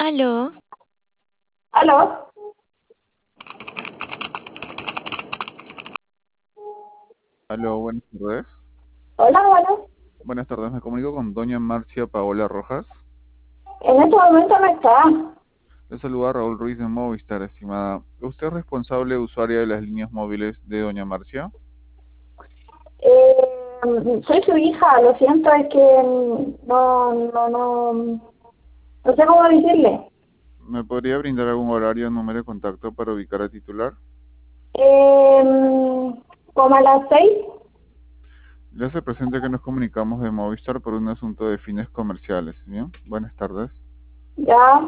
Aló, ¿Aló? Aló, buenas tardes. Hola, bueno. Buenas tardes, me comunico con doña Marcia Paola Rojas. En este momento no está. Le saluda Raúl Ruiz de Movistar, estimada. ¿Usted es responsable usuaria de las líneas móviles de doña Marcia? Soy su hija, lo siento, es que no sé cómo decirle. ¿Me podría brindar algún horario o número de contacto para ubicar al titular? Como a las 6, Le hace presente que nos comunicamos de Movistar por un asunto de fines comerciales, ¿bien? Buenas tardes. ya.